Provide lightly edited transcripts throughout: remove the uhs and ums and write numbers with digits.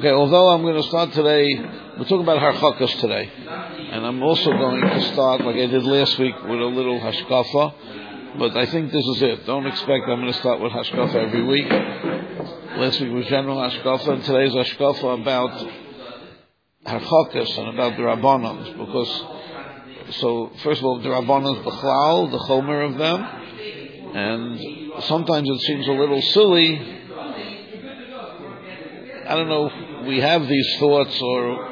Okay, although I'm going to start today, we're talking about Harchakas today. And I'm also going to start, like I did last week, with a little Hashkafa. But I think this is it. Don't expect I'm going to start with Hashkafa every week. Last week was general Hashkafa, and today's Hashkafa about Harchakas and about the Rabbanans. So first of all, the Rabbanans B'chlal, the Chomer of them. And sometimes it seems a little silly. I don't know if we have these thoughts, or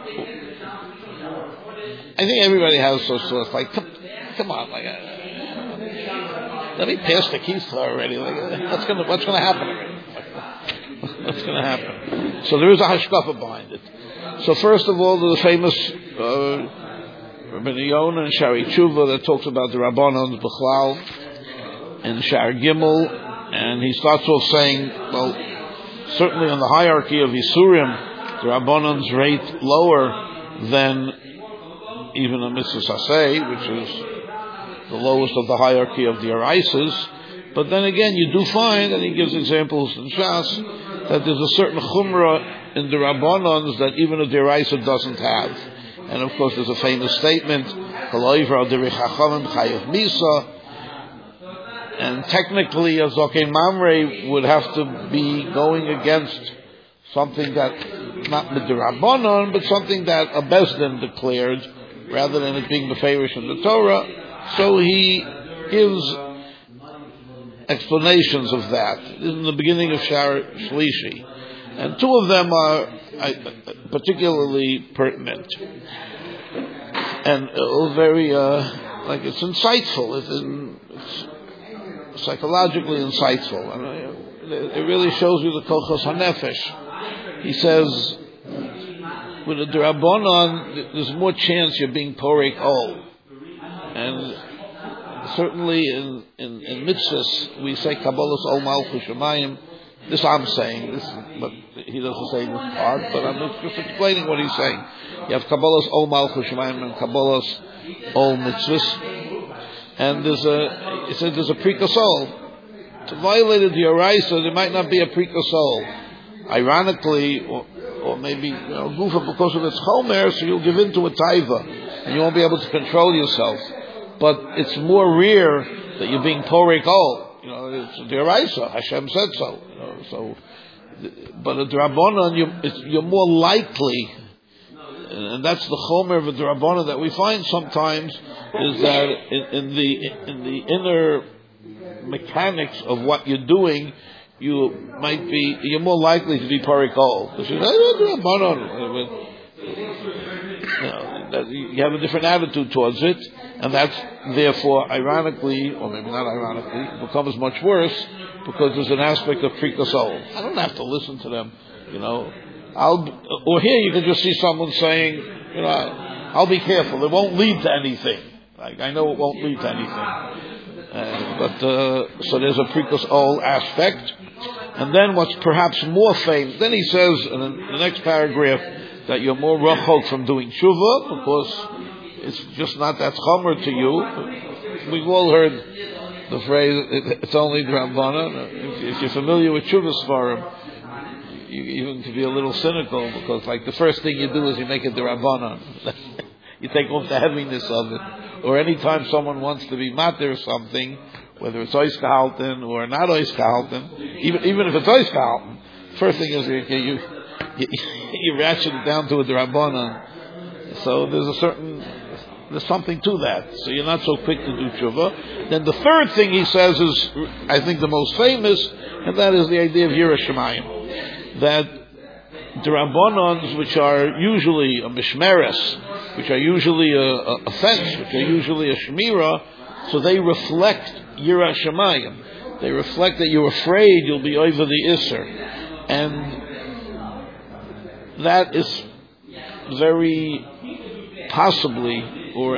I think everybody has those thoughts. Like, come on, like, let me pass the keys to her already. Like, what's going to happen already? What's going to happen? So there is a hashkafa behind it. So first of all, there's a famous Rabbi Yonah and Shari Tshuva that talks about the Rabbanans B'chlal and Shar Gimel, and he starts off saying, well, certainly on the hierarchy of Yisurim, the Rabbanans rate lower than even a Mitzvah Saseh, which is the lowest of the hierarchy of the Araisas. But then again, you do find, and he gives examples in Shas, that there's a certain Chumrah in the Rabbanans that even a Deraisa doesn't have. And of course, there's a famous statement, and technically, a Zokei Mamre would have to be going against something that, not Midrabanon, but something that a Bezdin declared, rather than it being Beferish in the Torah. So he gives explanations of that. This is in the beginning of Shar Shlishi. And two of them are particularly pertinent. And very, it's insightful. It's psychologically insightful. And it really shows you the Kochos HaNefesh. He says, with a D'Rabbanan, there's more chance you're being Porek Ol. And certainly in mitzvahs, we say Kabbalas Ol Malchus Shemayim. This I'm saying, but he doesn't say this part, but I'm just explaining what he's saying. You have Kabbalas Ol Malchus Shemayim and Kabbalas Ol Mitzvahs. And there's a Prikasol. To violate the Araisa, there might not be a Prikasol. Ironically, or maybe Gufa, because of its Chomer, so you'll give in to a Taiva, and you won't be able to control yourself. But it's more rare that you're being Porek Ol. It's the Araisa. Hashem said so. But a D'Rabbanan, you're more likely, and that's the Chomer of a D'Rabbanan that we find sometimes, is that in the inner mechanics of what you're doing, you're more likely to be Porek Ol. Because you have a different attitude towards it, and that's therefore, ironically, or maybe not ironically, becomes much worse because there's an aspect of Prikasol. I don't have to listen to them, or here you can just see someone saying, I'll be careful. It won't lead to anything. Like, I know it won't lead to anything. So there's a Prikasol aspect. And then what's perhaps more famous, then he says in the next paragraph that you're more rachok from doing tshuva because it's just not that chomer to you. We've all heard the phrase, it's only D'Rabbanan. If you're familiar with tshuva svarim, you even can be a little cynical because like the first thing you do is you make it D'Rabbanan. You take off the heaviness of it. Or anytime someone wants to be matir or something, whether it's ois gehalten or not ois gehalten, even if it's ois gehalten, first thing is you ratchet it down to a D'Rabbanan. So there's something to that. So you're not so quick to do tshuva. Then the third thing he says is, I think, the most famous, and that is the idea of Yiras Shamayim. That D'Rabbanans, which are usually a mishmeres, which are usually a fence, which are usually a shemira, so they reflect Yiras Shamayim. They reflect that you're afraid you'll be over the Isser. And that is very possibly, or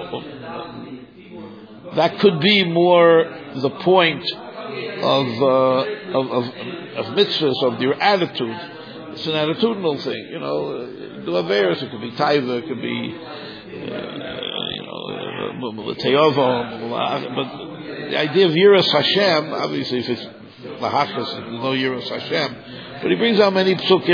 that could be more the point of mitzvahs, of your attitude. It's an attitudinal thing, do Averis, it could be Taiva, it could be, Teova, but the idea of Yiras Hashem, obviously if it's Lahachas, there's no Yiras Hashem, But he brings out many psukim.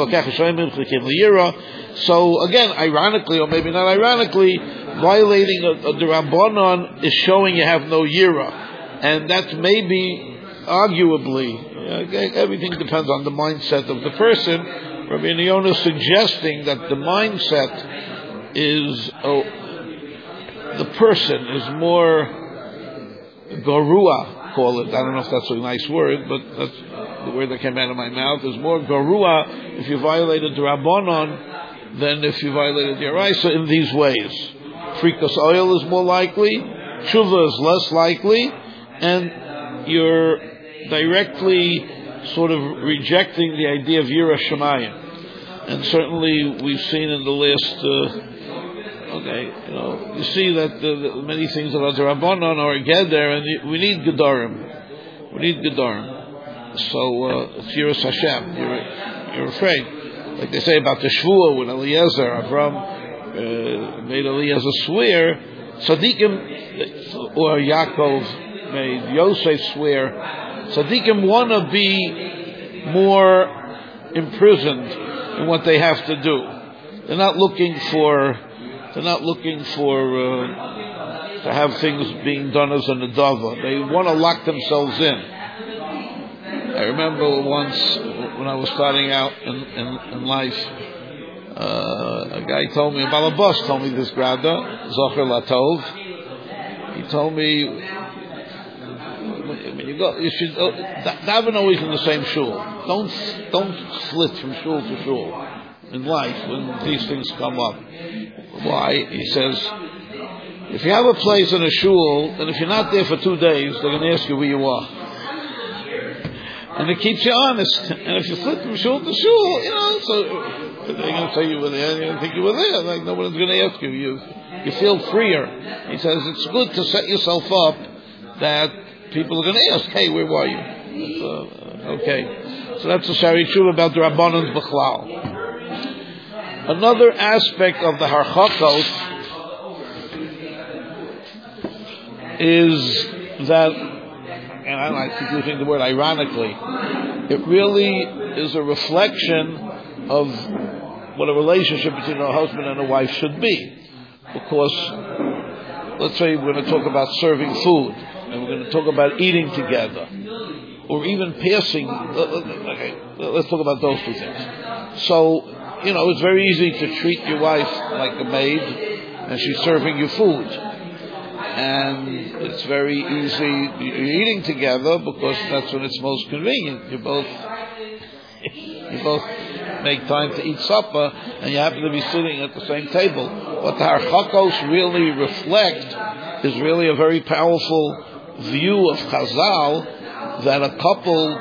So again, ironically, or maybe not ironically, violating the Rabbanon is showing you have no yira, and that's maybe, arguably, everything depends on the mindset of the person. Rabbi Yonah is suggesting that the mindset is the person is more garua, call it. I don't know if that's a nice word, but that's the word that came out of my mouth. Is more garua if you violated the Rabbanon than if you violated the Araisa in these ways. Frikas oil is more likely, tshuva is less likely, and you're directly sort of rejecting the idea of Yirah Shamayim. And certainly we've seen in the last, you see that the many things about the Rabbanon are Geder, and we need Gedarim. We need Gedarim. So it's Yiras Hashem. You're afraid. Like they say about the Shvuah when Eliezer, Avram made Eliezer swear, Tzadikim, or Yaakov made Yosef swear, Tzadikim want to be more imprisoned in what they have to do. They're not looking for to have things being done as a nedava. They want to lock themselves in. I remember once when I was starting out in life, a guy told me, a balabas told me this grada, Zocher Latov. He told me, when you go, you should daven always in the same shul. Don't flit from shul to shul in life when these things come up. Why? He says, if you have a place in a shul, and if you're not there for 2 days, they're going to ask you where you are. And it keeps you honest. And if you flit from shul to shul, so they're going to say you were there, and you're going to think you were there. Like nobody's going to ask you. You feel freer. He says it's good to set yourself up that people are going to ask, hey, where were you? Okay. So that's a Shari Tshuva about the Rabbanon's Bechlal. Another aspect of the Harchakos is that, and I like to use the word ironically, it really is a reflection of what a relationship between a husband and a wife should be. Because, let's say we're going to talk about serving food, and we're going to talk about eating together, or even passing. Okay, let's talk about those two things. So, it's very easy to treat your wife like a maid, and she's serving you food. And it's very easy, you're eating together because that's when it's most convenient. You both make time to eat supper, and you happen to be sitting at the same table. What the Harchakos really reflect is really a very powerful view of Chazal, that a couple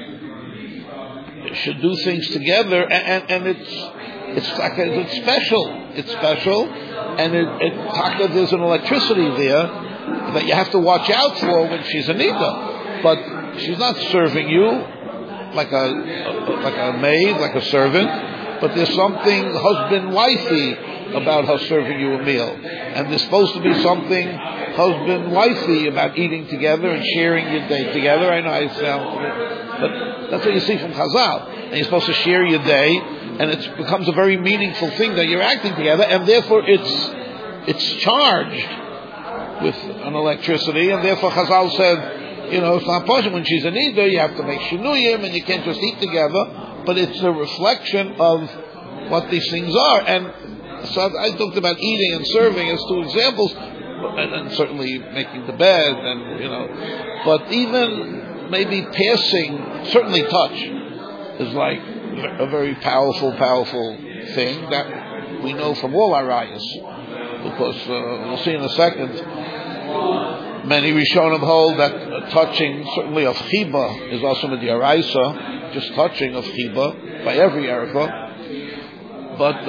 should do things together, and it's special. It's special, and there's an electricity there that you have to watch out for when she's a nida. But she's not serving you like a maid, like a servant. But there's something husband-wifey about her serving you a meal, and there's supposed to be something husband-wifey about eating together and sharing your day together. I know I sound, but that's what you see from Chazal. And you're supposed to share your day, and it becomes a very meaningful thing that you're acting together, and therefore it's charged with an electricity, and therefore Chazal said, it's not possible when she's an Nida, you have to make shinuyim, and you can't just eat together, but it's a reflection of what these things are. And so I talked about eating and serving as two examples, and certainly making the bed, and but even maybe passing, certainly touch is like a very powerful thing that we know from all our rayas, because we'll see in a second. Many Rishonim hold that touching, certainly of chiba, is also with the Araisa, just touching of chiba by every erika. But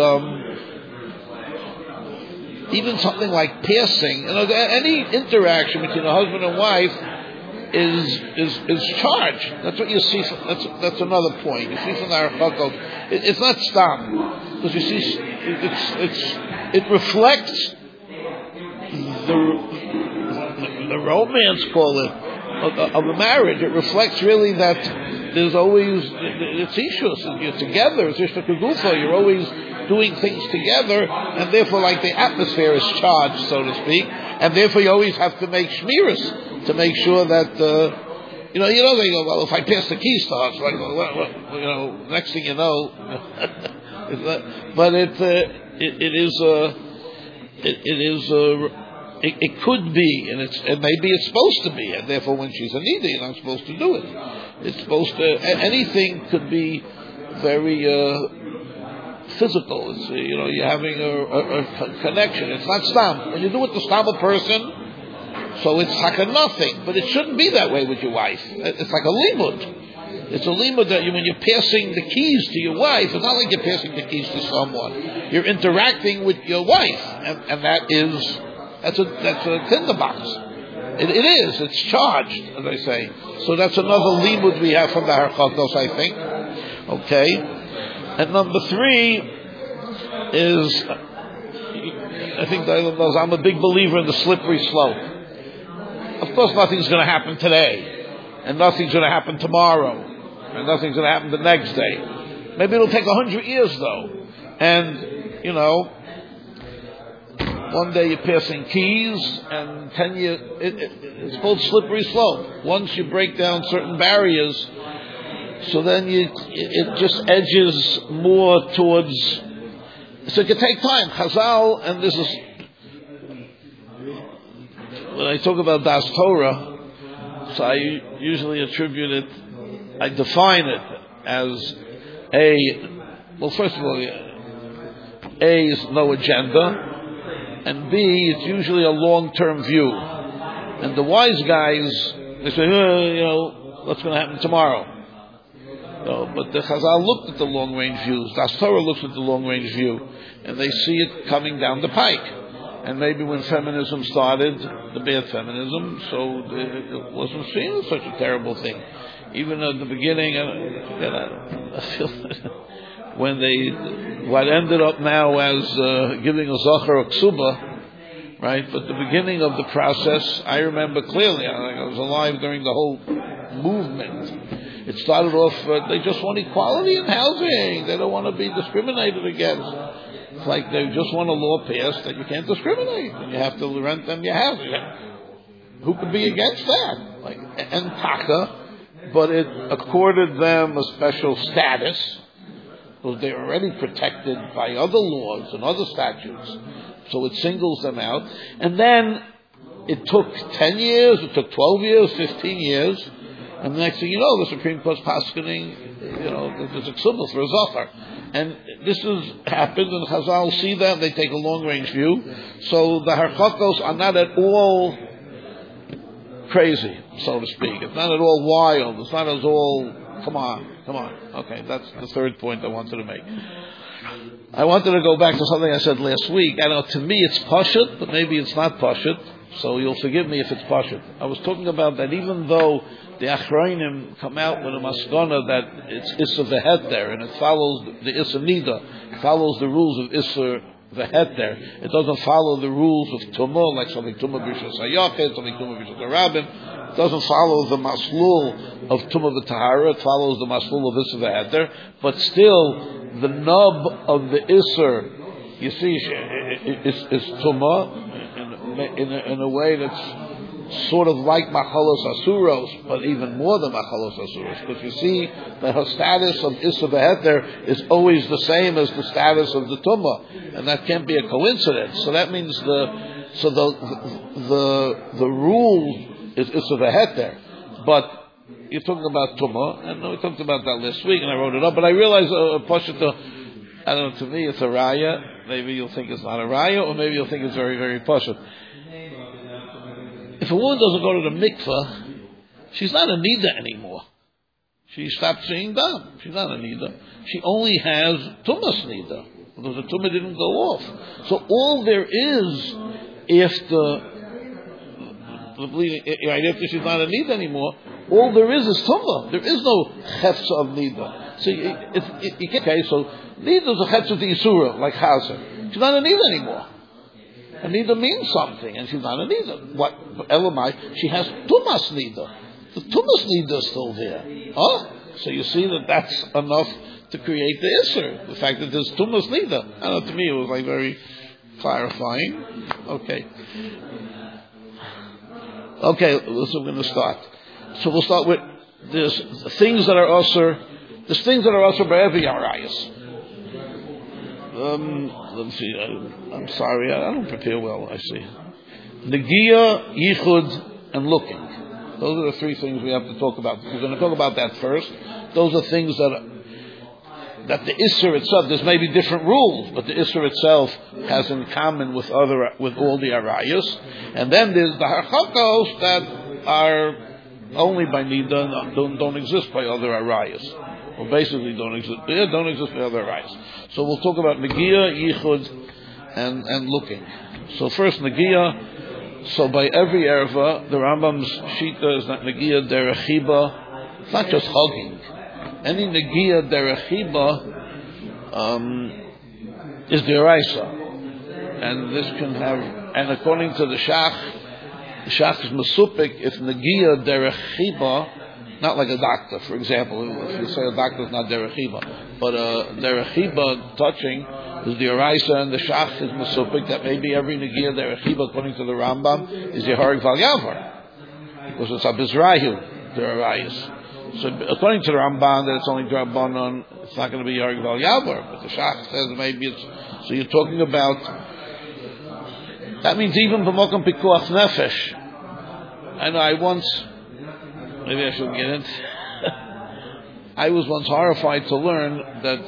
even something like passing, any interaction between a husband and wife is charged. That's what you see. That's another point. You see from the Harchakos, it's not stam, because you see it reflects the romance, call it, of the marriage. It reflects really that there's always, it's ishus, and you're together, it's ishta kegufa, you're always doing things together, and therefore like the atmosphere is charged, so to speak, and therefore you always have to make shmiras to make sure that, they go, well, if I pass the keys to us, next thing you know, but it could be, and maybe it's supposed to be, and therefore when she's a nida, you're not supposed to do it. It's supposed to, anything could be very physical. It's, you're having a connection. It's not stam. When you do it to stam a person, so it's like a nothing, but it shouldn't be that way with your wife. It's like a limud. It's a limud that when you're passing the keys to your wife, it's not like you're passing the keys to someone. You're interacting with your wife, and that's a tinderbox. It is. It's charged, as I say. So that's another limud we have from the Harchakos, I think. Okay. And number 3 is, I think Dailam knows, I'm a big believer in the slippery slope. Of course, nothing's going to happen today, and nothing's going to happen tomorrow, and nothing's going to happen the next day. Maybe it'll take 100 years, though. And, one day you're passing keys, and 10 years, it's called slippery slope. Once you break down certain barriers, so then it just edges more towards, so it can take time. Chazal, and this is, when I talk about Das Torah, so I usually attribute it, I define it as first of all, A is no agenda, and B, it's usually a long-term view. And the wise guys, they say, what's going to happen tomorrow? But the Chazal looked at the long-range views. Das Torah looks at the long-range view, and they see it coming down the pike. And maybe when feminism started, the bad feminism, so it wasn't seen as such a terrible thing. Even at the beginning, I feel when what ended up now as giving a zachar or ksuba, right? But the beginning of the process, I remember clearly. I was alive during the whole movement. It started off, they just want equality in housing. They don't want to be discriminated against. It's like they just want a law passed that you can't discriminate, and you have to rent them your house. Who could be against that? And taka, but it accorded them a special status, because they're already protected by other laws and other statutes. So it singles them out. And then it took 10 years, it took 12 years, 15 years, and the next thing you know, the Supreme Court's paskening, there's a ksubah for a zachar. And this has happened, and Chazal see that, they take a long-range view. So the Harchakos are not at all crazy, so to speak. It's not at all wild. It's not at all, come on. Okay, that's the third point I wanted to make. I wanted to go back to something I said last week. I know to me it's pashut, but maybe it's not pashut, so you'll forgive me if it's pashut. I was talking about that even though the Achronim come out with a maskana that it's Issa V'Heter, and it follows the Issa Nida, it follows the rules of Issa V'Heter. It doesn't follow the rules of Tumah, like something Tumah B'Rishos HaYachid, something Tumah B'Rishos HaRabim. It doesn't follow the Maslul of Tumah V'Tahara, it follows the Maslul of Issa V'Heter, but still, the nub of the Isser, you see, is Tumah in a way that's sort of like Machalos Asuros, but even more than Machalos Asuros, because you see that her status of Issa V'Heter is always the same as the status of the Tumah, and that can't be a coincidence. So that means the rule is Issa V'Heter, but you're talking about Tumah, and we talked about that last week, and I wrote it up, but I realized I don't know, to me it's a raya. Maybe you'll think it's not a raya, or maybe you'll think it's very, very pashut. If a woman doesn't go to the mikveh, she's not a nida anymore. She stopped seeing dam. She's not a nida. She only has tumas nida, because the tumah didn't go off. So all there is, if the bleeding, right after she's not a nida anymore, all there is tumah. There is no chetza of nida. So you can't. Okay, so nida is a chetza of the isura, like chazer. She's not a nida anymore. A nida means something, and she's not a nida. What Elamai? She has tumas nida. the tumas nida is still there. Oh, so you see that's enough to create the isser. The fact that there's tumas nida. I don't know, to me it was like very clarifying. Okay. Okay, that's what we're going to start. So we'll start with there's things that are also by every arayas. Let's see. I'm sorry, I don't prepare well. I see. Negia, yichud, and looking. Those are the three things we have to talk about. We're going to talk about that first. Those are things that the Isser itself, there's maybe different rules, but the Isser itself has in common with all the Arayas. And then there's the Harchakos that are only by Nida, don't exist by other Arayas. Or basically don't exist by other Arayas. So we'll talk about Negia, Yichud, and looking. So first Negia. So by every erva, the Rambam's shita is that Negia derechiba. It's not just hugging. Any Negia derechiba is deraisa, and this can have. And according to the Shach is masupik if Negia derechiba, not like a doctor, for example. If you say a doctor is not derechiba, but derechiba touching is the Araisa, and the Shach is Masupik that maybe every Negia derechiba, according to the Rambam, is Yeharig Val Yavar, because it's Abizrahu, the Arayas. So according to the Ramban, that it's only Drabanon, it's not going to be Yeharig Val Yavar, but the Shach says maybe it's. So you're talking about. That means even B'Mokom Pikuach Nefesh. I know I once. Maybe I should get into. I was once horrified to learn that.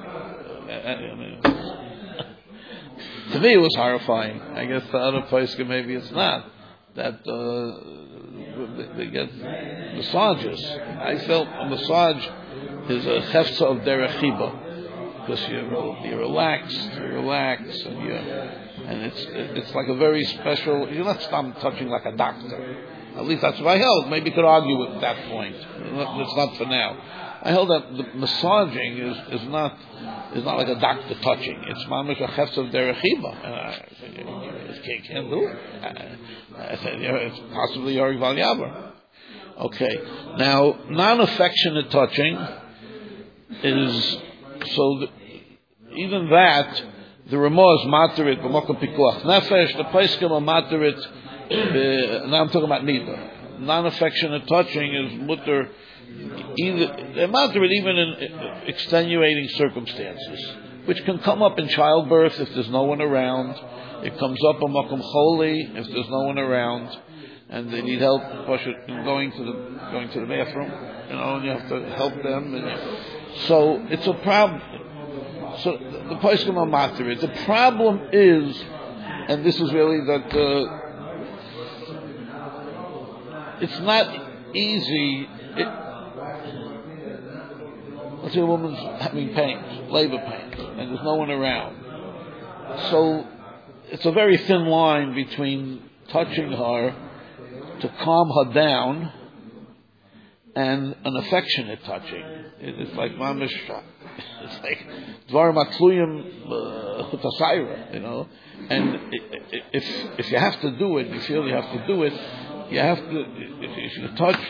To me, it was horrifying. I guess to other places, maybe it's not. That they get massages. I felt a massage is a hefza of derechiba because you relax, and it's like a very special. You're not touching like a doctor. At least that's what I held. Maybe you could argue at that point. It's not for now. I held that the massaging is not like a doctor touching. It's mamish a hefz of derechiba. And I can't do it. I said, it's possibly Yorig Val Yavar. Okay. Now, non-affectionate touching is, even that, the Ramah is materit, b'mokom pikuach nefesh, the Paiskim are materit, now I'm talking about nida. Non-affectionate touching is mutter, they're materit even in extenuating circumstances, which can come up in childbirth if there's no one around. It comes up on makom choli if there's no one around, and they need help going to the bathroom, and you have to help them. So it's a problem. So the Paiskim are materit. The problem is, and this is really that it's not easy. Let's say a woman's having pains, labor pains, and there's no one around. So it's a very thin line between touching her to calm her down and an affectionate touching. It's like mamish. It's like dvar matluyim hutasayra, And if you have to do it, you feel you have to do it. You have to. If you touch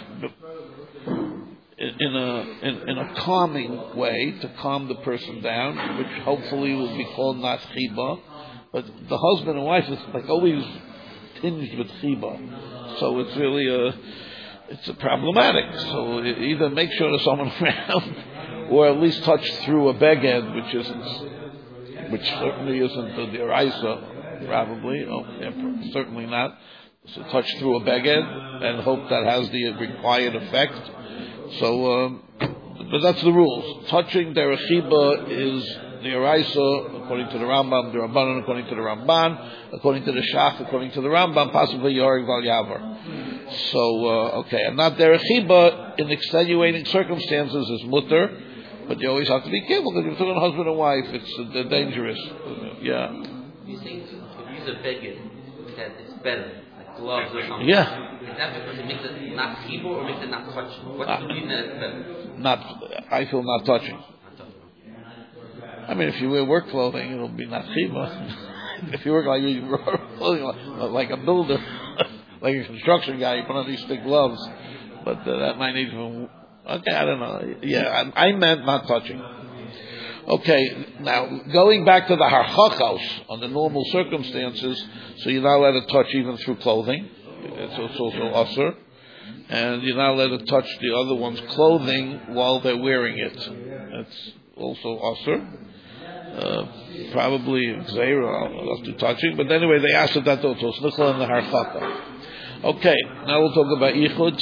in a calming way to calm the person down, which hopefully will be called not chiba, but the husband and wife is like always tinged with chiba, so it's really it's problematic. So either make sure there's someone around, or at least touch through a beged, which certainly isn't the deraisa, probably, certainly not. So touch through a beged and hope that has the required effect. So, but that's the rules. Touching derechiba is the Araisa, according to the Rambam, the Rabbanan, according to the Ramban, according to the Shach, according to the Rambam, possibly Yorig Val Yavar. So, okay, and not derechiba in extenuating circumstances is mutter, but you always have to be careful because if you're talking husband and wife, they're dangerous. Yeah. You think if you use a beged, that it's better, like gloves or something? Yeah. Is that because it makes it not feeble or makes it not touching? What's the reason that it's better? I feel not touching. I mean, if you wear work clothing, it'll be not chiba. If you work like a builder, like a construction guy, you put on these thick gloves. but that might even. Okay, I don't know. Yeah, I meant not touching. Okay, now going back to the harchachos on the normal circumstances, so you're not allowed to touch even through clothing. It's also usher, and you're not allowed to touch the other one's clothing while they're wearing it. That's also usher. Probably Xera, not to touching, but anyway, they asked that also. Snichla and the harchacha. Okay, now we'll talk about yichud.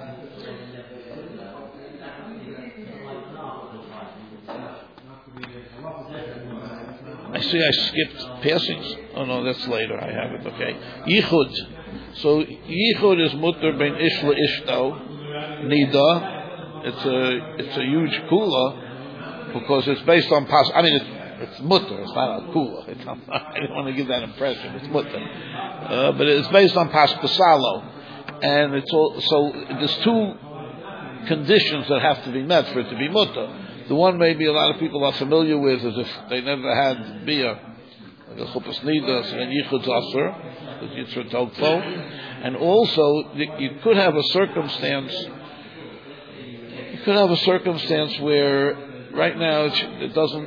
I see I skipped passings. Oh no, that's later. I have it. Okay. Yichud. So yichud is mutter ben ish la ishto nida. It's a huge kula because it's based on pas. I mean, it's mutter. It's not a kula. I don't want to give that impression. It's mutter, but it's based on pas pasalo, and it's all. So there's two conditions that have to be met for it to be mutter. The one maybe a lot of people are familiar with is if they never had bia, like a chuppah nidas and yichud aser, the yitzur tokfo, and also you could have a circumstance. You could have a circumstance where right now it doesn't.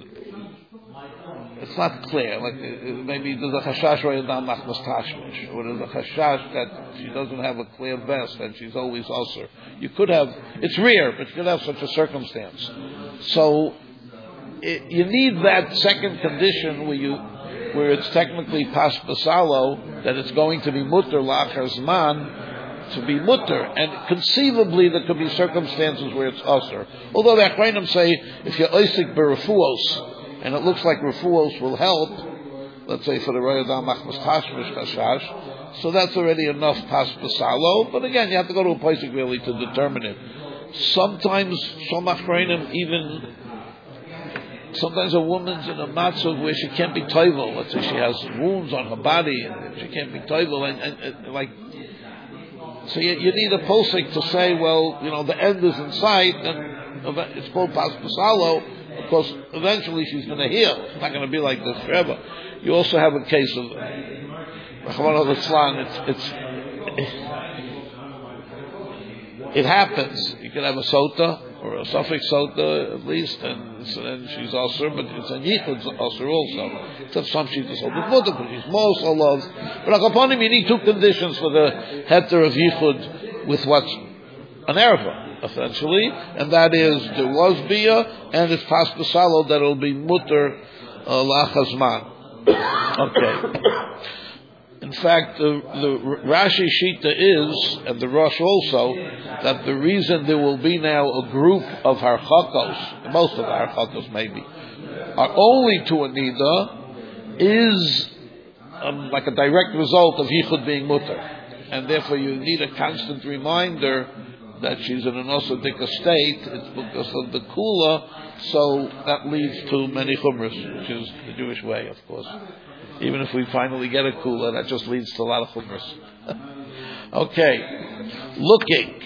It's not clear. Like maybe there's a chashash ro'yadam machmas tashmish, or there's a chashash that she doesn't have a clear vest and she's always ulcer. You could have. It's rare, but you could have such a circumstance. So you need that second condition where it's technically pas basalo that it's going to be mutter lachar zman to be mutter, and conceivably there could be circumstances where it's ulcer. Although the Achrayim say if you're oisik berefuos. And it looks like refuos will help, let's say for the Royadam Machmas Tashmish Kashash, so that's already enough pas pasalo, but again, you have to go to a place really to determine it. Sometimes, some Achrayim sometimes a woman's in a matzah where she can't be toivel, let's say she has wounds on her body, and she can't be toivel, and like, so you need a posik to say, well, the end is in sight, and it's called pas pasalo, because eventually she's going to heal. It's not going to be like this forever. You also have a case of it happens. You can have a sota or a suffix sota at least, and then she's also, but it's a yichud also. Except some she's also mutter, but she's most loves. But upon him, you need two conditions for the heter of yichud with what's an erva. Essentially, and that is there was bia, and it's pas pasalo that it'll be mutter lachazman. Okay. In fact, the Rashi Shita is, and the Rosh also, that the reason there will be now a group of harchakos, most of the harchakos maybe, are only to a nida, is like a direct result of yichud being mutter, and therefore you need a constant reminder that she's in an osodika state. It's because of the kula, so that leads to many chumras, which is the Jewish way, of course. Even if we finally get a kula, that just leads to a lot of chumras. Okay, looking.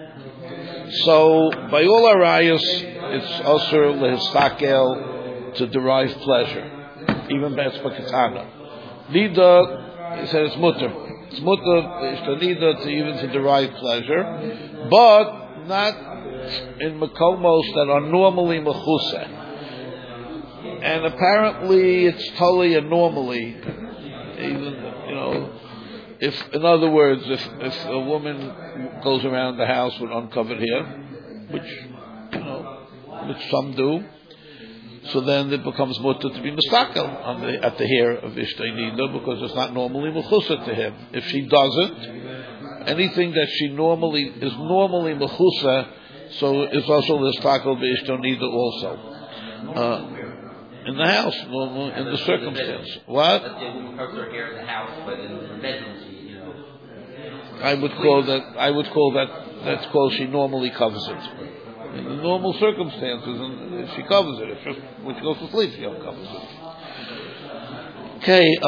So by all our rayos, it's osur lehistakel to derive pleasure, even be'etzpakatana. Nida, he said it's mutter. It's mutter to even to derive pleasure, but not in makomos that are normally mechuseh. And apparently it's totally a normally, even if in other words, if a woman goes around the house with uncovered hair, which some do, so then it becomes mutter to be mistakel at the hair of Ishtay Nida because it's not normally mechusa to him. If she doesn't, anything that she is normally mechusa, so it's also mistakel b'Ishtay Nida also. In the house, in the circumstance. What? Her hair in the house, but in the bedroom, I would call that that's called she normally covers it. In the normal circumstances, and she covers it. It's just when she goes to sleep, she covers it. Okay,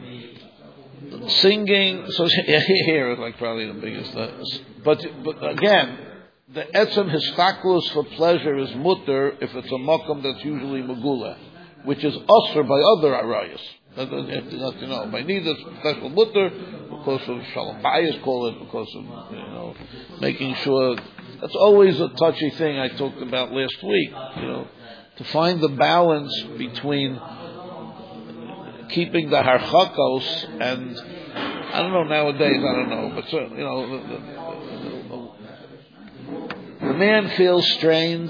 singing. So here is like probably the biggest. But again, the etzem histaklus for pleasure is mutter if it's a makom that's usually megula, which is usher by other arayos. That doesn't have to know. By need a special mutter because of shalom bayis, call it, because of making sure. That's always a touchy thing I talked about last week. To find the balance between keeping the harchakos and I don't know nowadays. I don't know, but the man feels strained.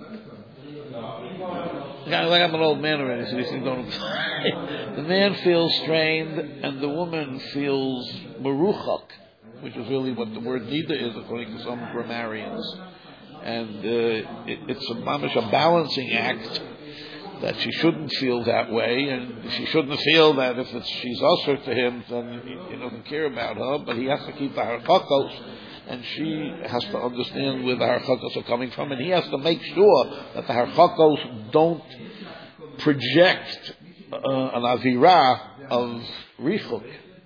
Like I'm an old man already, so these things don't apply. The man feels strained, and the woman feels meruchak, which is really what the word nida is, according to some grammarians. And it's a balancing act that she shouldn't feel that way, and she shouldn't feel that if she's usher to him, then he doesn't care about her, but he has to keep the harchakos. And she has to understand where the harchakos are coming from, and he has to make sure that the harchakos don't project an avira of richuk,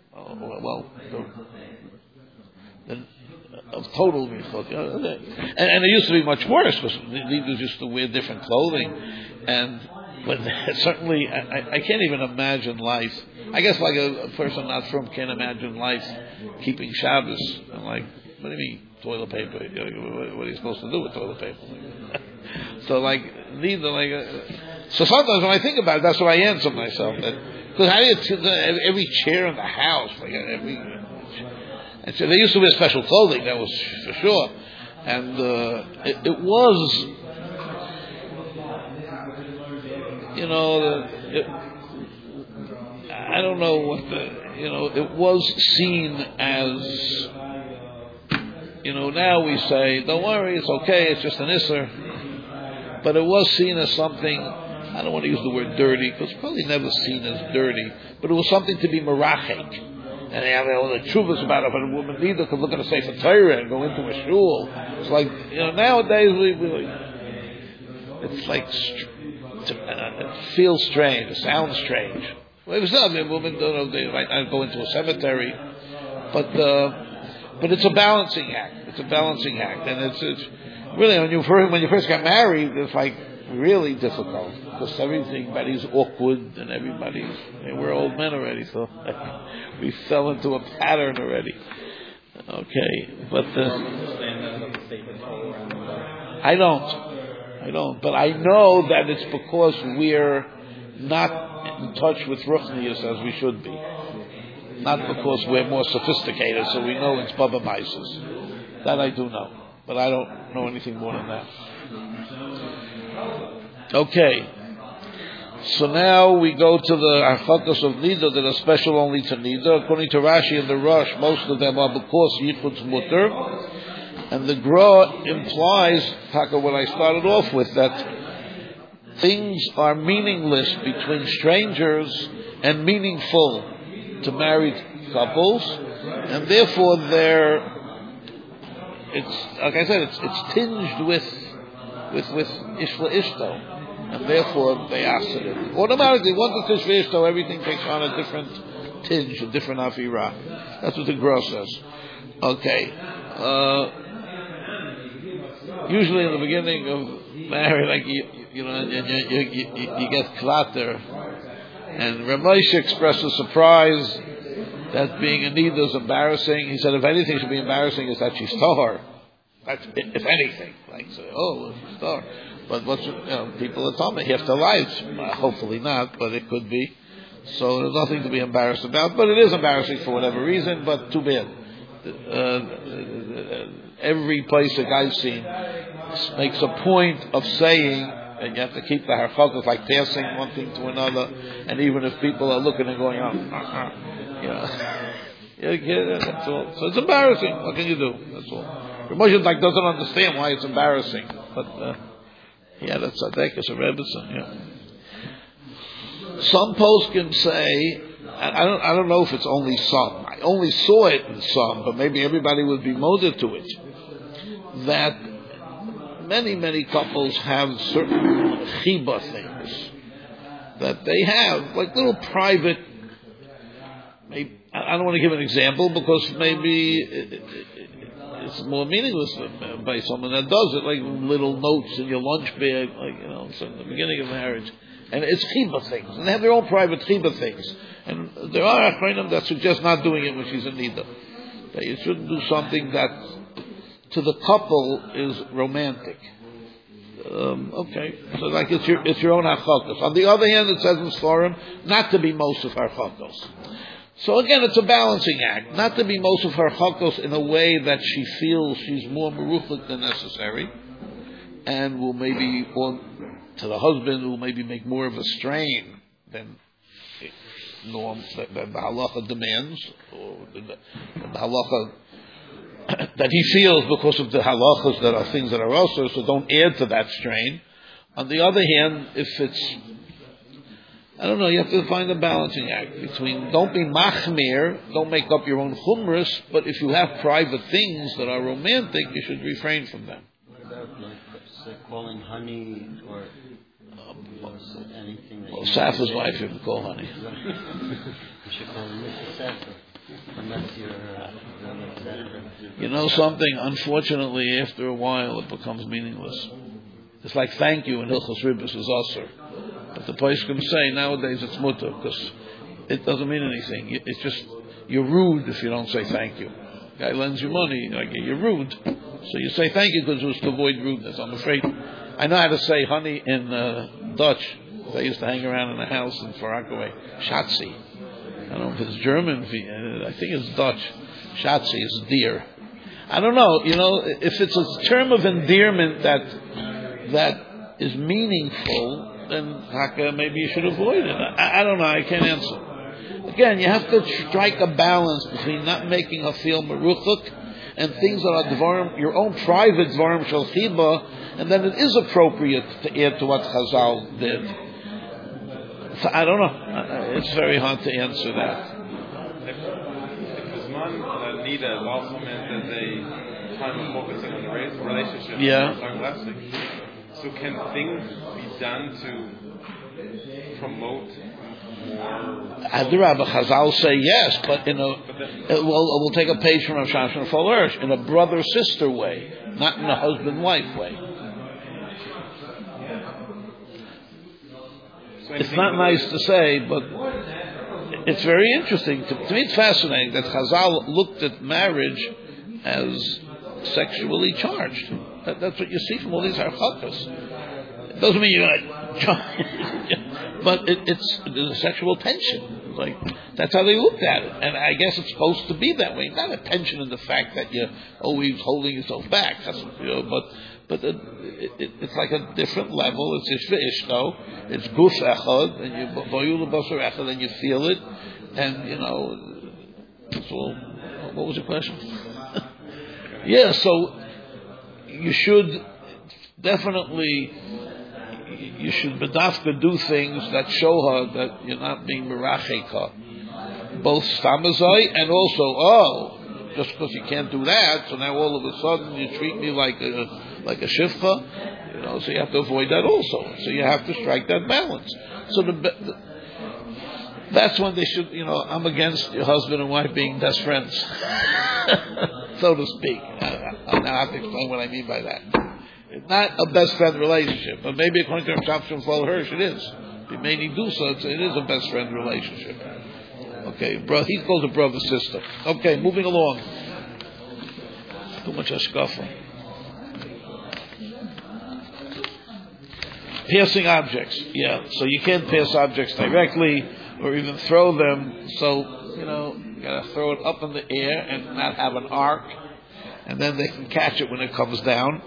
of total richuk. And it used to be much worse because leaders used to wear different clothing, and certainly I can't even imagine life. I guess like a person not from can't imagine life keeping Shabbos. I'm like, what do you mean toilet paper? What are you supposed to do with toilet paper? So so sometimes when I think about it, that's what I answer myself. Because every chair in the house, and so they used to wear special clothing. That was for sure, and it was, I don't know what it was seen as. Now we say, don't worry, it's okay, it's just an isser. But it was seen as something, I don't want to use the word dirty, because it's probably never seen as dirty, but it was something to be merachek. And they have all the chuvas about it, but a woman neither could look at a Sefer Torah and go into a shul. It's like, nowadays it's like, it feels strange, it sounds strange. Well, it's not, a woman, they might not go into a cemetery, but it's a balancing act. It's a balancing act, and it's really when you first got married, it's like really difficult because everybody's awkward and we're old men already, so we fell into a pattern already. Okay, but I don't, but I know that it's because we're not in touch with ruchnius as we should be. Not because we're more sophisticated, so we know it's Baba Mises. That I do know. But I don't know anything more than that. Okay. So now we go to the Archakas of Nida that are special only to Nida. According to Rashi and the Rosh, most of them are because Yichud's Mutter. And the Gra implies, Taka, what I started off with, that things are meaningless between strangers and meaningful to married couples, and therefore it's like I said, it's tinged with ishla ishto, and therefore they ask it. Automatically, once it's ishla ishto, everything takes on a different tinge, a different afira. That's what the Gra says. Okay. Usually in the beginning of marriage, you get klater. And Ramesh expresses surprise that being a nida is embarrassing. He said, if anything should be embarrassing, is that she's tahor. That's if anything. Like, say, she's tahor. But people are telling me he has to lie. Hopefully not, but it could be. So there's nothing to be embarrassed about. But it is embarrassing for whatever reason. But too bad. Every place that I've seen makes a point of saying. And you have to keep the harchakos like passing one thing to another, and even if people are looking and going, that's all. So it's embarrassing. What can you do? That's all. Ramoshan doesn't understand why it's embarrassing, but that's Tzaddikus or Rebbetzin. Some poskim say, I don't know if it's only some. I only saw it in some, but maybe everybody would be molded to it. That many couples have certain chiba things that they have, like little private. Maybe, I don't want to give an example because maybe it's more meaningless by someone that does it, like little notes in your lunch bag, so in the beginning of marriage. And it's chiba things, and they have their own private chiba things. And there are achronim that suggest not doing it when she's in nida. That you shouldn't do something that to the couple is romantic. Okay, so like it's your own hachokos. On the other hand, it says in Sforim not to be most of hachokos. So again, it's a balancing act, not to be most of hachokos in a way that she feels she's more meruchlik than necessary, and will maybe, or to the husband, will maybe make more of a strain than norm that the halacha demands, or the halacha that he feels because of the halachas that are things that are also, so don't add to that strain. On the other hand, if it's, I don't know, you have to find a balancing act between, don't be machmir, don't make up your own chumras, but if you have private things that are romantic, you should refrain from them. What about calling honey or anything that Safa's wife you can call honey. You should call Mrs. Safa. Unless you're you know something, unfortunately, after a while it becomes meaningless. It's like thank you in Hilchos Ribbis is usher. But the place can say nowadays it's mutter because it doesn't mean anything. It's just, you're rude if you don't say thank you. Guy lends you money, you're rude. So you say thank you because it was to avoid rudeness. I'm afraid, I know how to say honey in Dutch. I used to hang around in the house in Far Rockaway. Schatzi. I don't know if it's German, I think it's Dutch. Schatzi is dear. I don't know, if it's a term of endearment that is meaningful, then maybe you should avoid it. I don't know, I can't answer. Again, you have to strike a balance between not making her feel meruchuk and things that are dvarim, your own private dvarim shel chiba, and then it is appropriate to add to what Chazal did. So I don't know. It's very hard to answer that. If Zman Nida is also meant as a time of focusing on the relationship, so can things be done to promote more? Adrabah, Chazal say yes, but we'll take a page from Rav Shimshon Fallersh in a brother-sister way, not in a husband-wife way. It's not nice to say, but it's very interesting. To me, it's fascinating that Chazal looked at marriage as sexually charged. That's what you see from all these harchakas. It doesn't mean you're going to, but there's a sexual tension. Like that's how they looked at it, and I guess it's supposed to be that way. Not a tension in the fact that you're always holding yourself back. But it's like a different level. It's ish ve'ishto. It's guf echad, and you boyul basar echad, and you feel it, and it's all. What was the question? Yeah, so you should definitely bedafka do things that show her that you're not being meracheka, both stamazai and also just because you can't do that, so now all of a sudden you treat me like a shifcha, so you have to avoid that also. So you have to strike that balance. So that's when they should, I'm against your husband and wife being best friends, so to speak. I'll now have to explain what I mean by that. It's not a best friend relationship, but maybe according to Rav Shimshon Fallersh, it is. If many do so, it is a best friend relationship. Okay, he calls it brother sister. Okay, moving along. Too much hashkafa. Passing objects, so you can't pass objects directly or even throw them. So you gotta throw it up in the air and not have an arc, and then they can catch it when it comes down.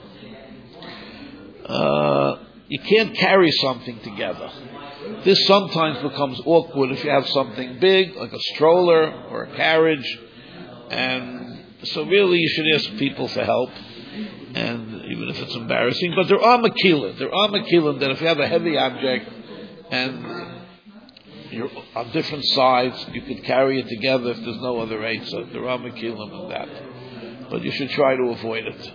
You can't carry something together. This sometimes becomes awkward if you have something big, like a stroller or a carriage, and so really you should ask people for help, and even if it's embarrassing. But there are makilim that if you have a heavy object and you're on different sides, you could carry it together if there's no other aid. So there are makilim in that, but you should try to avoid it.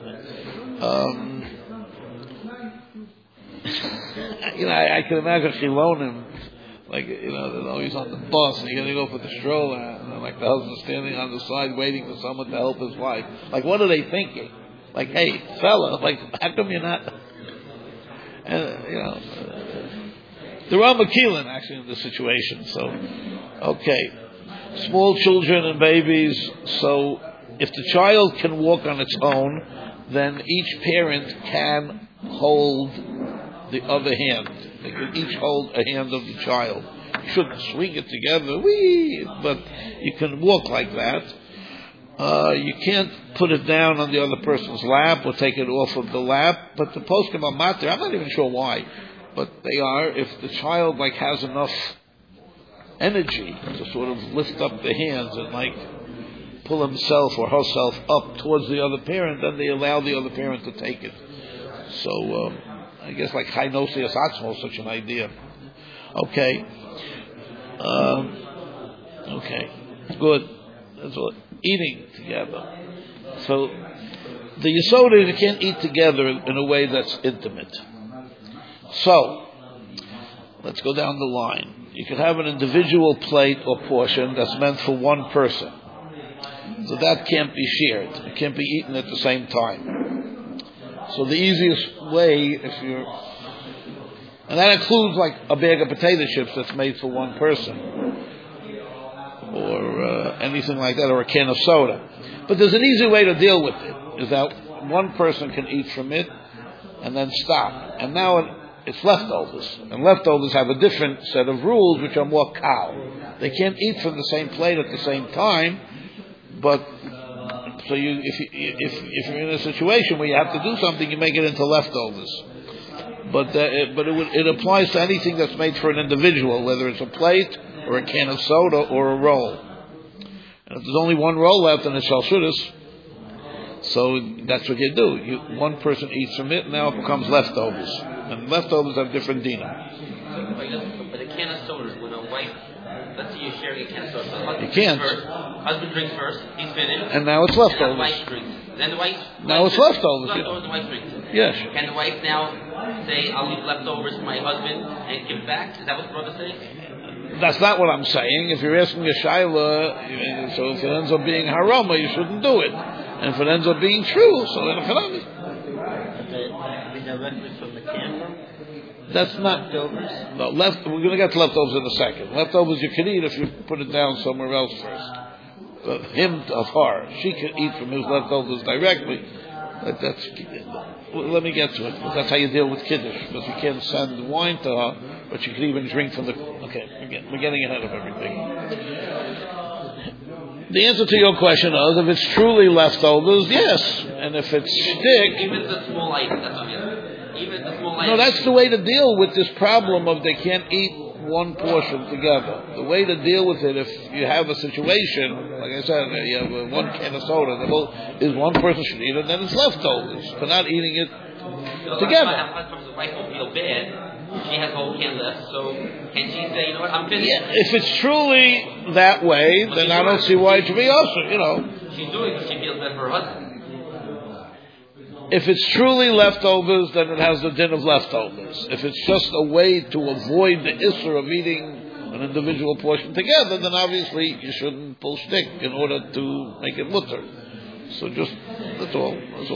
I can imagine chilonim like, they're always on the bus, and you're going to go for the stroller, and like the husband standing on the side waiting for someone to help his wife. Like, what are they thinking? Like, hey, fella, like, how come you're not? And, the Rama Keelan actually in this situation. So, okay, small children and babies. So, if the child can walk on its own, then each parent can hold the other hand. They can each hold a hand of the child. You shouldn't swing it together, but you can walk like that. You can't put it down on the other person's lap or take it off of the lap. But the poskim are matir, I'm not even sure why, but they are. If the child has enough energy to sort of lift up the hands and pull himself or herself up towards the other parent, then they allow the other parent to take it. So I guess Chai Nosias Atzmo is such an idea. Okay. Okay. Good. That's all. Eating together. So the Yesod is you can't eat together in a way that's intimate. So let's go down the line. You can have an individual plate or portion that's meant for one person. So that can't be shared. It can't be eaten at the same time. So the easiest way, and that includes a bag of potato chips that's made for one person, or anything like that, or a can of soda. But there's an easy way to deal with it, is that one person can eat from it and then stop. And now it's leftovers. And leftovers have a different set of rules, which are more cow. They can't eat from the same plate at the same time, but so if you're in a situation where you have to do something, you make it into leftovers. But it applies to anything that's made for an individual, whether it's a plate or a can of soda or a roll. And if there's only one roll left, then it's shalshudas. So that's what you do. One person eats from it, and now it becomes leftovers. And leftovers have different dinah. But a can of soda, when a wife, let's say you're sharing a can of soda, so you can't. Husband drinks first, he's finished. And now it's leftovers. And the wife drinks. Then the wife. Now it's leftovers. Leftovers, the wife drinks. Yes. Can the wife now say, I'll leave leftovers for my husband and give back? Is that what the brother saying? That's not what I'm saying. If you're asking a shaila, so if it ends up being harama, you shouldn't do it. And if it ends up being true, so then it's harami. Directly from the camera? That's not leftovers. No, we're going to get to leftovers in a second. Leftovers you can eat if you put it down somewhere else first. Him of her, she can eat from his leftovers directly. Let me get to it. That's how you deal with kiddush, because you can't send wine to her, but you can even drink from the. Okay, we're getting ahead of everything. The answer to your question is, if it's truly leftovers, yes, and if it's stick, even the small item. That's what I'm saying. Even the small item. No, that's the way to deal with this problem of they can't eat one portion together. The way to deal with it, if you have a situation, like I said, you have one can of soda, is one person should eat it, and then it's leftovers. They're not eating it together. Sometimes the wife will feel bad. She has a whole can left, so can she say, you know what, I'm finished? Yeah, if it's truly that way, then I don't see why it should be also, She's doing it, she feels bad for her husband. If it's truly leftovers, then it has the din of leftovers. If it's just a way to avoid the issur of eating an individual portion together, then obviously you shouldn't pull stick in order to make it mutter. So that's all.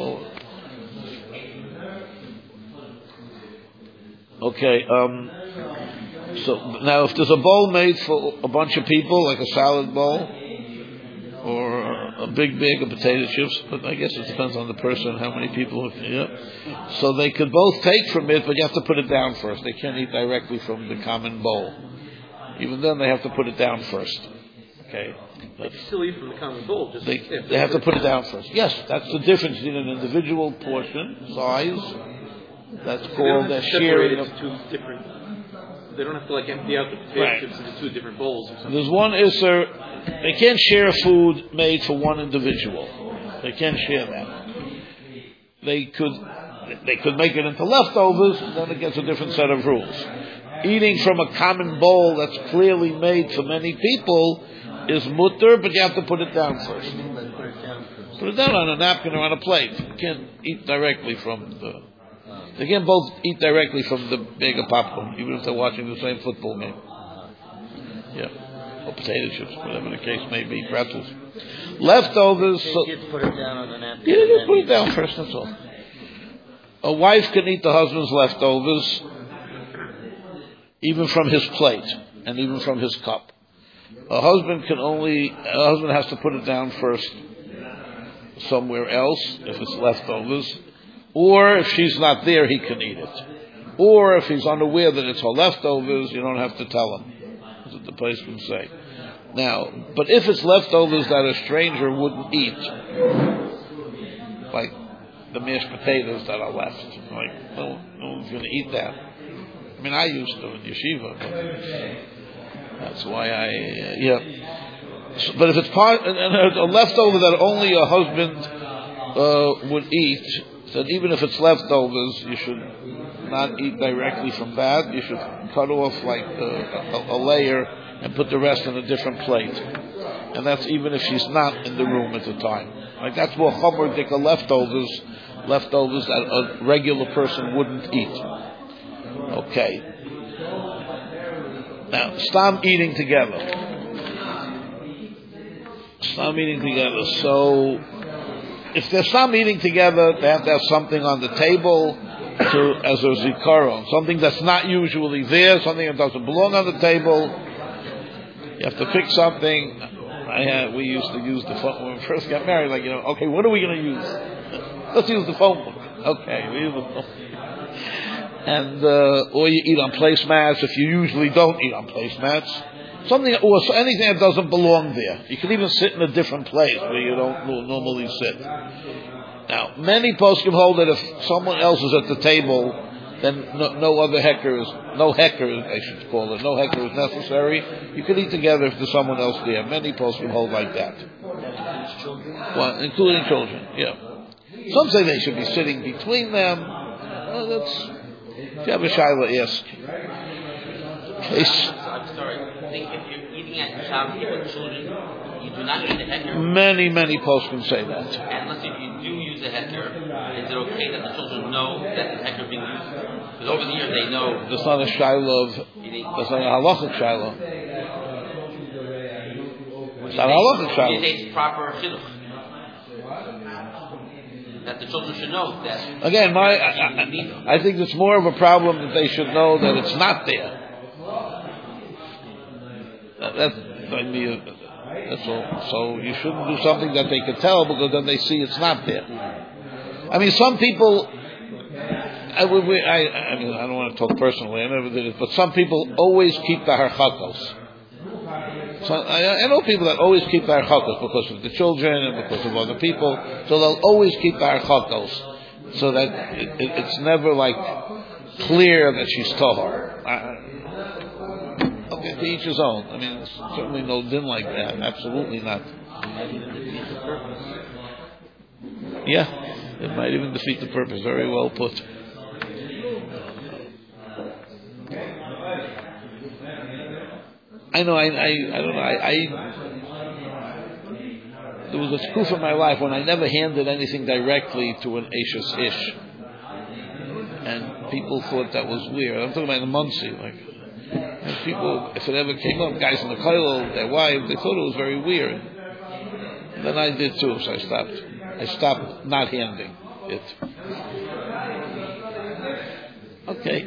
Okay, so now if there's a bowl made for a bunch of people, like a salad bowl, or a big bag of potato chips, but I guess it depends on the person, how many people. Yeah. So they could both take from it, but you have to put it down first. They can't eat directly from the common bowl. Even then, they have to put it down first. Okay. They can still eat from the common bowl. Just they have to put it down first. Yes, that's the difference in an individual portion size. That's called a sharing of two different. They don't have to empty out the potato chips into two different bowls or something. There's one issur. They can't share food made for one individual. They can't share that. They could make it into leftovers, and then it gets a different set of rules. Eating from a common bowl that's clearly made for many people is mutter, but you have to put it down first. Put it down on a napkin or on a plate. You can't eat directly from the. They can't both eat directly from the bag of popcorn, even if they're watching the same football game. Yeah. Or potato chips, whatever the case may be, pretzels. Leftovers. You just put it down on the napkin. Yeah, just put it down first, that's all. A wife can eat the husband's leftovers even from his plate and even from his cup. A husband has to put it down first somewhere else if it's leftovers, or if she's not there, he can eat it. Or if he's unaware that it's her leftovers, you don't have to tell him. That's what the place can say. Now, but if it's leftovers that a stranger wouldn't eat, like the mashed potatoes that are left, like no one's going to eat that. I mean, I used to in yeshiva, but that's why But if it's a leftover that only a husband would eat, then even if it's leftovers, you should not eat directly from that. You should cut off like a layer and put the rest in a different plate. And that's even if she's not in the room at the time. Like that's more chomer dika leftovers that a regular person wouldn't eat. Okay. Now, stam eating together. Stam eating together. So, if they're stam eating together, they have to have something on the table as a zikaron. Something that's not usually there, something that doesn't belong on the table. You have to pick something. We used to use the phone when we first got married. Like, okay, what are we going to use? Let's use the phone book. Okay, we use the phone. And or you eat on placemats if you usually don't eat on placemats. Something or anything that doesn't belong there. You can even sit in a different place where you don't normally sit. Now, many poskim hold that if someone else is at the table, then no hecker is necessary. You can eat together if there's someone else there. Many poskim hold like that. Well, including children, yeah. Some say they should be sitting between them. If you have a shaila, ask. I'm sorry. I think if you're eating at Shabbos with children, you do not use a hecker. Many poskim say that. Unless if you do use a hecker, is it okay that the children know that the hecker is being used? Because over the years they know. That's not a shaila that's not a halachic shaila. It's not a halachic shaila. You say it's proper shidduch. That the children should know that. Again, I think it's more of a problem that they should know that it's not there. That's all. So you shouldn't do something that they can tell because then they see it's not there. I mean, some people. I mean, I don't want to talk personally. I never did it, but some people always keep the harchakos. So I know people that always keep the harchakos because of the children and because of other people. So they'll always keep the harchakos, so that it's never like clear that she's tahor. Okay, to each his own. I mean, there's certainly no din like that. Absolutely not. Yeah, it might even defeat the purpose. Very well put. I know. I don't know. There was a skuf in my life when I never handed anything directly to an Eishes Ish, and people thought that was weird. I'm talking about the Muncie, like. And people, if it ever came up, guys in the kollel, their wives, they thought it was very weird. And then I did too, so I stopped not handing it. Okay.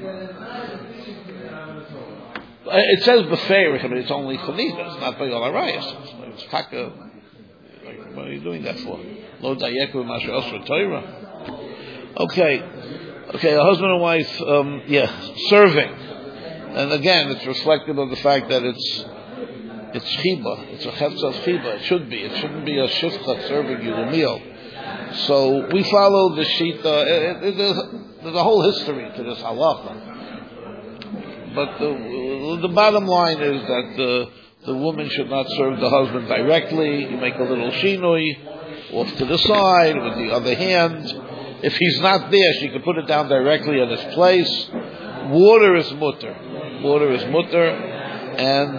It says b'feirich, but it's only chanita. It's not by all arayas. It's taka. Like, what are you doing that for? Lo dayeku masher osra Torah. Okay, a husband and wife, serving. And again, it's reflective of the fact that it's chiba. It's a chetz of chiba. It shouldn't be a shifcha serving you a meal. So we follow the shita. There's a whole history to this halacha. But the bottom line is that the woman should not serve the husband directly. You make a little shinoi off to the side with the other hand. If he's not there, she can put it down directly at his place. Water is mutter. And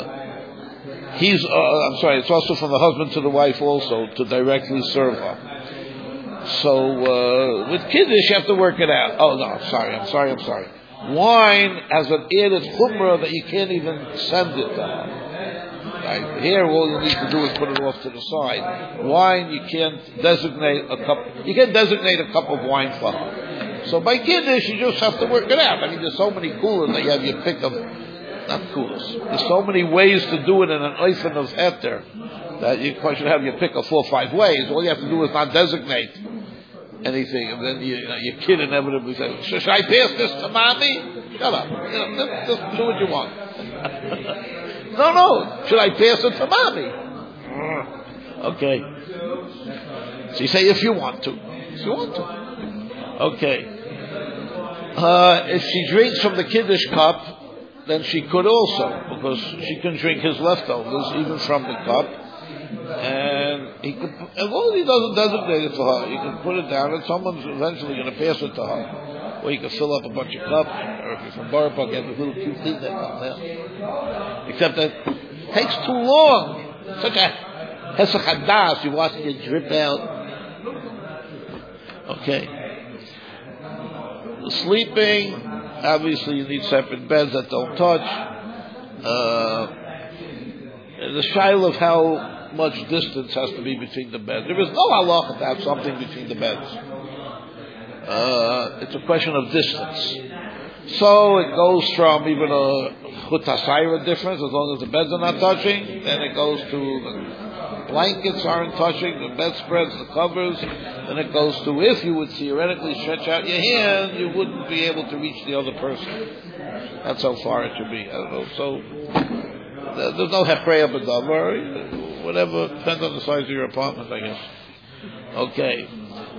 it's also from the husband to the wife also to directly serve her. So with kiddush, you have to work it out. Oh no, I'm sorry. Wine has an added chumrah that you can't even send it to her. Right? Here, all you need to do is put it off to the side. Wine, you can't designate a cup. You can't designate a cup of wine for her. So by Kiddush, you just have to work it out. I mean, there's so many coolers that you have your pick of. Not coolers. There's so many ways to do it in an oifen of heter that you should have your pick of 4 or 5 ways. All you have to do is not designate anything, and then your kid inevitably says, "Should I pass this to mommy?" Shut up. Just do what you want. No. Should I pass it to mommy? Okay. So you say if you want to. If you want to. Okay. If she drinks from the Kiddush cup, then she could also, because she can drink his leftovers even from the cup. And he could, as long as he doesn't designate it to her, you can put it down and someone's eventually going to pass it to her. Or you can fill up a bunch of cups, or if you're from Borough Park, you have a little cute thing that comes there. Except that it takes too long. Such a hesach hadas, you're watching it drip out. Okay. Sleeping, obviously you need separate beds that don't touch. The shaila of how much distance has to be between the beds. There is no halacha to have something between the beds. It's a question of distance. So it goes from even a chutasayra difference, as long as the beds are not touching, then it goes to the blankets aren't touching, the bedspreads, the covers, then it goes to if you would theoretically stretch out your hand, you wouldn't be able to reach the other person. That's how far it should be. I don't know. So there's no hepreya b'davar, whatever, depends on the size of your apartment, I guess. Okay.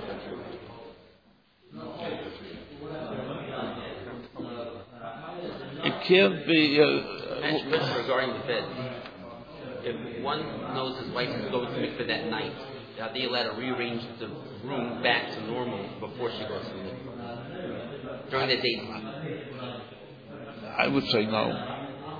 It can't be. Regarding the bed, if one knows his wife is going to mikveh that night, are they allowed to rearrange the room back to normal before she goes to mikveh during the day? I would say no.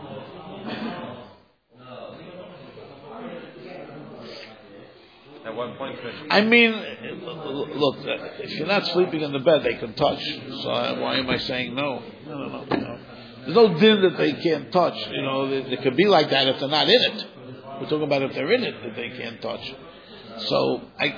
At one point, I mean, look, if you're not sleeping in the bed, they can touch. So why am I saying no? No. There's no din that they can't touch. You know, they could be like that if they're not in it. We're talking about if they're in it that they can't touch. So I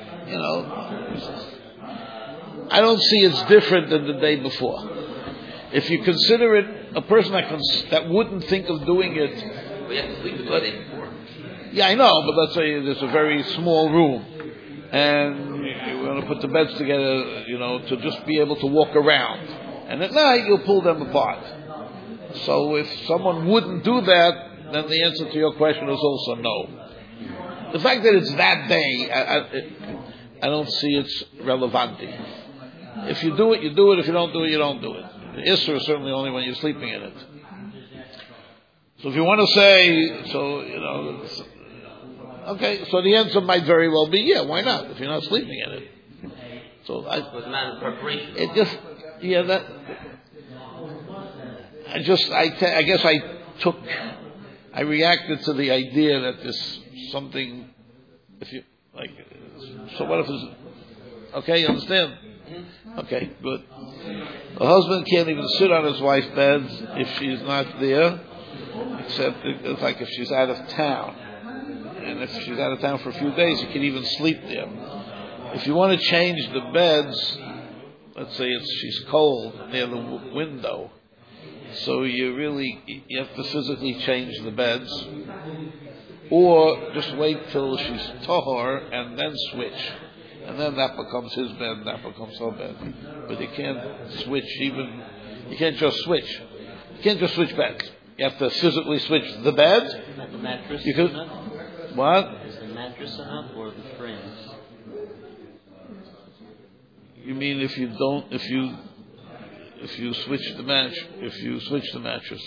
don't see it's different than the day before. If you consider it a person that wouldn't think of doing it. We have to sleep with the day before. Yeah, I know, but let's say there's a very small room, and you want to put the beds together, to just be able to walk around. And at night, you'll pull them apart. So if someone wouldn't do that, then the answer to your question is also no. The fact that it's that day, I don't see it's relevant. If you do it, you do it. If you don't do it, you don't do it. The Isser is certainly only when you're sleeping in it. So if you want to say, okay, so the answer might very well be, yeah, why not, if you're not sleeping in it. So it was a matter of preparation. It just, yeah, that, I guess I reacted to the idea that there's something, so what if it's, okay, you understand? Okay, good. The husband can't even sit on his wife's bed if she's not there, except it's like if she's out of town. And if she's out of town for a few days, you can even sleep there. If you want to change the beds, let's say she's cold near the window, so you have to physically change the beds, or just wait till she's tahor and then switch. And then that becomes his bed, and that becomes her bed. But you can't switch you can't just switch. You can't just switch beds. You have to physically switch the bed. The mattress you could, what? Is the mattress enough or the frames? You mean if you switch the mattress?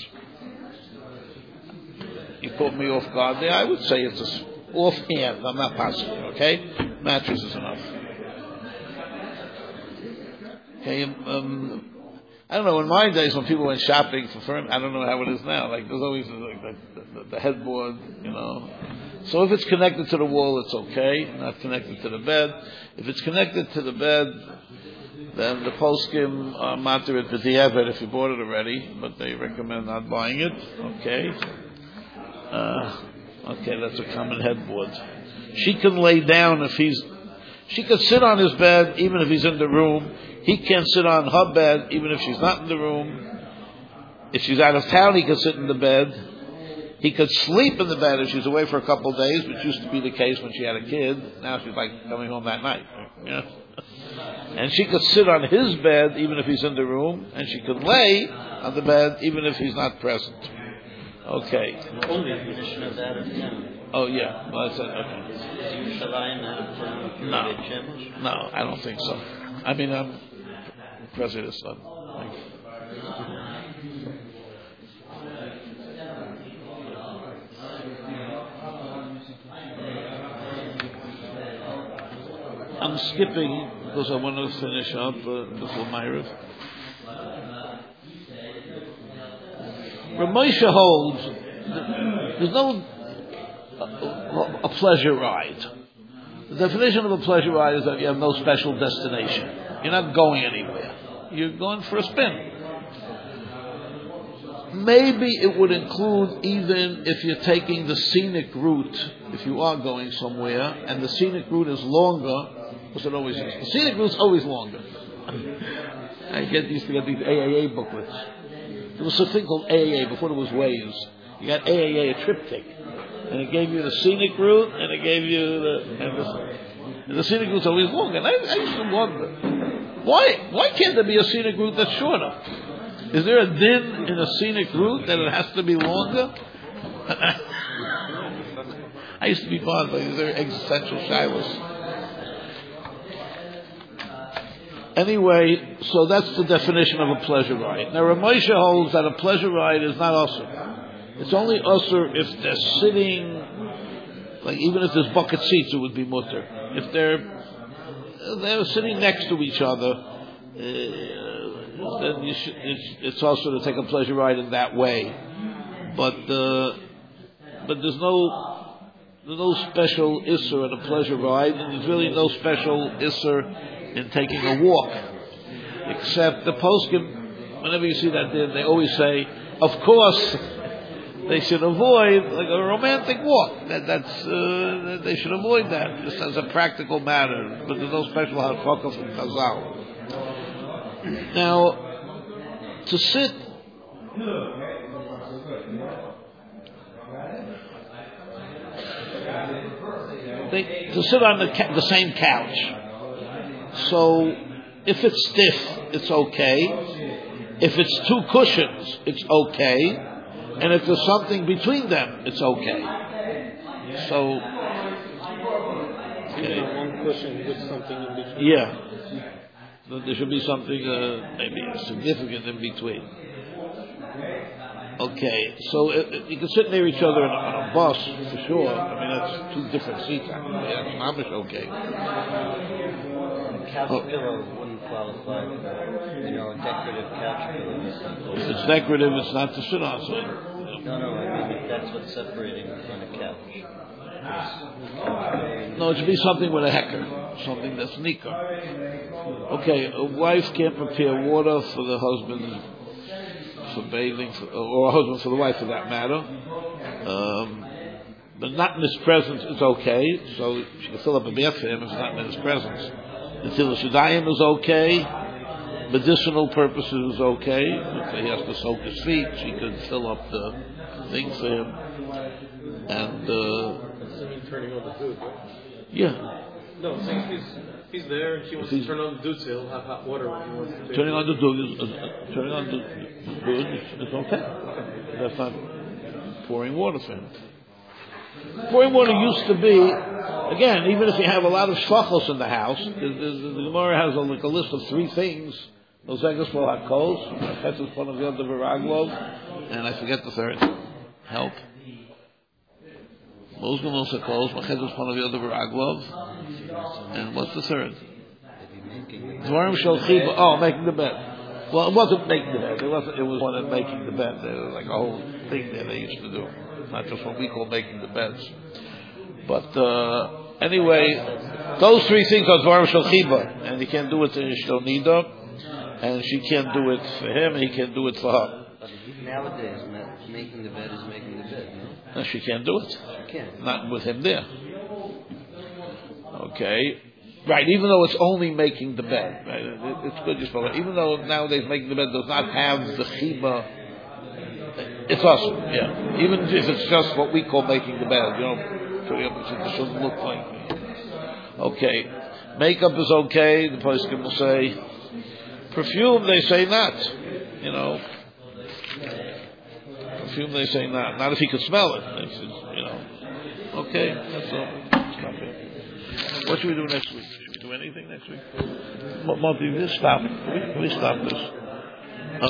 You caught me off guard there. I would say it's offhand. I'm not positive. Okay, mattress is enough. Okay, I don't know. In my days, when people went shopping for furniture, I don't know how it is now. Like there's always the headboard, So if it's connected to the wall, it's okay. Not connected to the bed. If it's connected to the bed, then the poskim are matir it b'diavad if you bought it already, but they recommend not buying it. Okay. Okay, that's a common headboard. She can lay down she can sit on his bed even if he's in the room. He can sit on her bed even if she's not in the room. If she's out of town, he can sit in the bed. He could sleep in the bed if she's away for a couple of days, which used to be the case when she had a kid. Now she's like coming home that night. Yeah. And she could sit on his bed even if he's in the room, and she could lay on the bed even if he's not present. Okay. Only a condition of that of town. Oh yeah, well, that's it. Okay. Is Yerushalayim out of town? No, I don't think so. I mean, I'm president's son. I'm skipping because I want to finish up before Ma'ariv. Rav Moshe holds there's no a pleasure ride. The definition of a pleasure ride is that you have no special destination. You're not going anywhere. You're going for a spin. Maybe it would include even if you're taking the scenic route, if you are going somewhere, and the scenic route is longer, because it always is. The scenic route is always longer. I used to get these AAA booklets. There was a thing called AAA before there was Waze. You got AAA, a triptych. And it gave you the scenic route, and it gave you and the scenic route's always longer. And I used to wonder, why can't there be a scenic route that's shorter? Is there a din in a scenic route that it has to be longer? I used to be bothered by these very existential shilas. Anyway, so that's the definition of a pleasure ride. Now, Rav Moshe holds that a pleasure ride is not usur. It's only usur if they're sitting, like even if there's bucket seats, it would be mutter. If they're sitting next to each other, then it's also to take a pleasure ride in that way. But there's no special isser in a pleasure ride, and there's really no special isser in taking a walk, except the poskim. Whenever you see that, they always say, of course, they should avoid like a romantic walk. They should avoid that just as a practical matter. But there's no special halakha from Chazal. Now, to sit. To sit on the same couch. So, if it's stiff, it's okay. If it's two cushions, it's okay. And if there's something between them, it's okay. So, okay. One cushion with something in between. Yeah. So there should be something maybe significant in between. Okay, so you can sit near each other on a bus for sure. I mean, that's two different seats. Actually, that's not okay. Couch pillow wouldn't qualify for, a decorative couch pillow. If it's decorative, it's not to sit on. So. No, I mean, if that's what's separating from a couch. No, it should be something with a hecker, something that's nikar. Okay, a wife can't prepare water for the husband for bathing, or a husband for the wife for that matter. But not in his presence is okay, so she can fill up a bath for him if it's not in his presence. Until Shadayim is okay, medicinal purposes is okay. If he has to soak his feet, she could fill up the thing for him. And turning on the dude, right? Yeah. No, I'm saying he's there. He wants to turn on the dude, so he'll have hot water when he wants to. Turning on the dude is okay. That's not pouring water for him. Pouring water used to be, again, even if you have a lot of shvachos in the house, the Gemara has a list of 3 things. Nozeges for hakos, Chetzes one of the other v'raglov, and I forget the third. Help. Mosgamos hakos, Chetzes one of the other v'raglov, and what's the third? Dvarim shel chiba. Oh, making the bed. Well, it wasn't making the bed. It was one of making the bed. There was like a whole thing there they used to do. Not just what we call making the beds. But Anyway, those three things are dvarim shel chiba, and he can't do it to Ishto Nida, and she can't do it for him, and he can't do it for her. But nowadays, making the bed is making the bed, no? No, she can't do it. She can't. Not with him there. Okay. Right, even though it's only making the bed. Right? It's good just for even though nowadays making the bed does not have the chiba, it's awesome, yeah. Even if it's just what we call making the bed, it shouldn't look like. Okay. Makeup is okay, the poskim will say. Perfume, they say not. Perfume, they say not. Not if he could smell it. Okay, that's all. Stop it. What should we do next week? Should we do anything next week? Monty, we stop. We stop this.